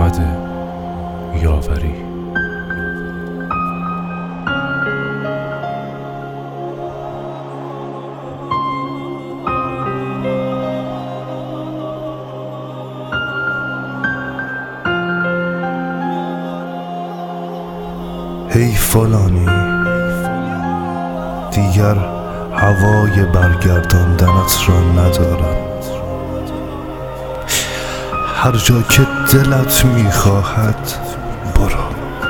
احمد یاوری. هی فلانی، دیگر هوای برگرداندنت را ندارم. هر جا که دلت میخواهد برو،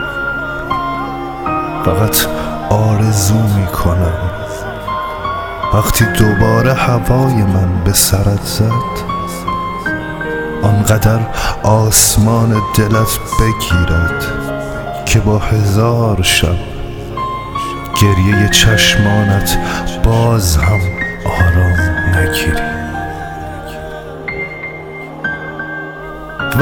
فقط آرزو میکنم وقتی دوباره هوای من به سرت زد آنقدر آسمان دلت بگیرد که با 1000 شب گریه چشمانت باز هم آرام نگیری. و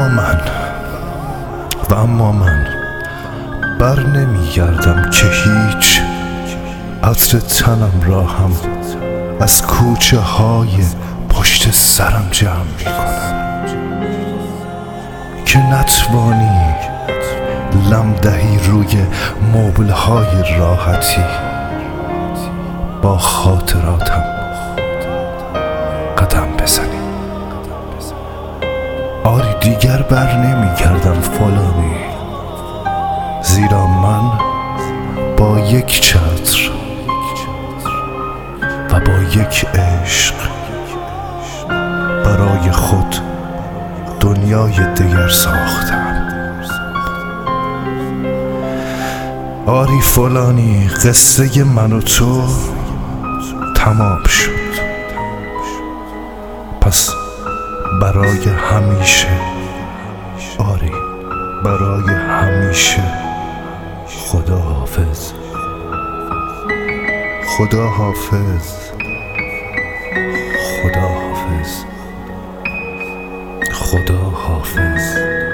اما من بر نمیگردم که هیچ عطر تنم را هم از کوچه های پشت سرم جمع میکنم که نتوانی لم دهی روی مبل های راحتی با خاطراتم قدم بزنی. آری دیگر بر نمیگردم فلانی، زیرا من با یک چتر و با یک عشق برای خود دنیای دیگر ساختم. آری فلانی، قصه من و تو تمام شد. پس برای همیشه، آری برای همیشه، خدا حافظ. خدا حافظ. خدا حافظ. خدا حافظ.